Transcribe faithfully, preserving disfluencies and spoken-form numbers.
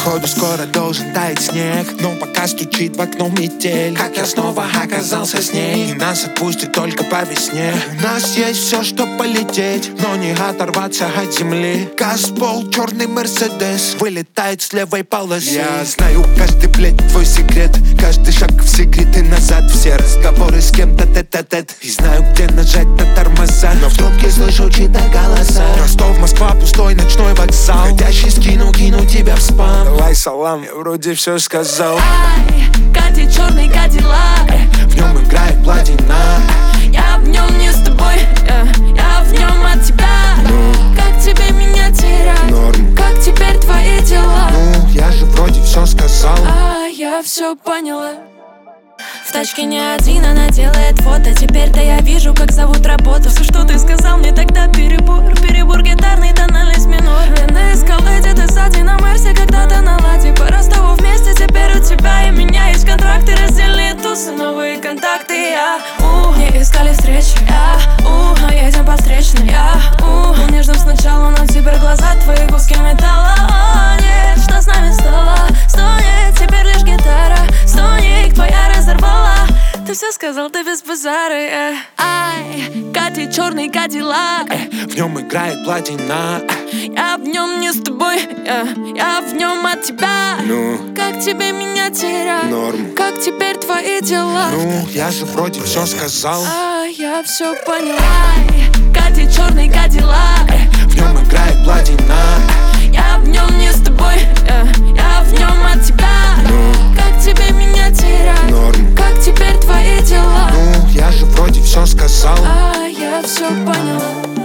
Походу скоро должен таять снег, но пока стучит в окно метель. Как я снова оказался с ней, и нас отпустит только по весне. У нас есть все, чтоб полететь, но не оторваться от земли. Газпол, черный Мерседес, вылетает с левой полосы. Я знаю каждый, блядь, твой секрет, каждый шаг в секрет и назад. Все разговоры с кем-то тет-а-тет, и знаю, где нажать на тормоза, но в трубке слышу чьи-то голоса. Ростов, Москва, пустой ночной вокзал. Ходящий скину, кину тебя в спам. Давай салам, я вроде все сказал. Ай, катит черный кадиллак, в нем играет платина. Я в нем не с тобой, я, я в нем от тебя. Ну, как тебе меня терять? Норм. Как теперь твои дела? Ну, я же вроде все сказал. А я все поняла. В тачке не один, она делает фото. Теперь-то я вижу, как зовут работу. Все, что ты сказал мне тогда, перебор. Перебор гитарный, тональность минор. Я на эскалейте, ты сзади на Мерсе, когда-то на ладе. По Ростову вместе, теперь у тебя и меня есть контракты, раздельные тусы, новые контакты. Я, у, не искали встречи, я, у, но едем по встречной, я, у, был нежным сначала, но теперь глаза твои куски металла. О, нет, что с нами стало? Стонет, теперь лишь гитара, стоник твоя разорвала. Ты все сказал, ты без базара, yeah. Ай, катит черный кадиллак, в нем играет платина. я в нем не с тобой, yeah. я в нем от тебя. Ну, как тебе меня терять? Норм. Как теперь твои дела? Ну, я же вроде все сказал. А я все поняла. Ай, катит черный кадиллак, в нем играет платина. я в нем не с тобой, yeah. я в нем от тебя. Ну, как тебе меня терять? Норм. Как теперь твои дела? Ну, я же вроде все сказал. А я все поняла.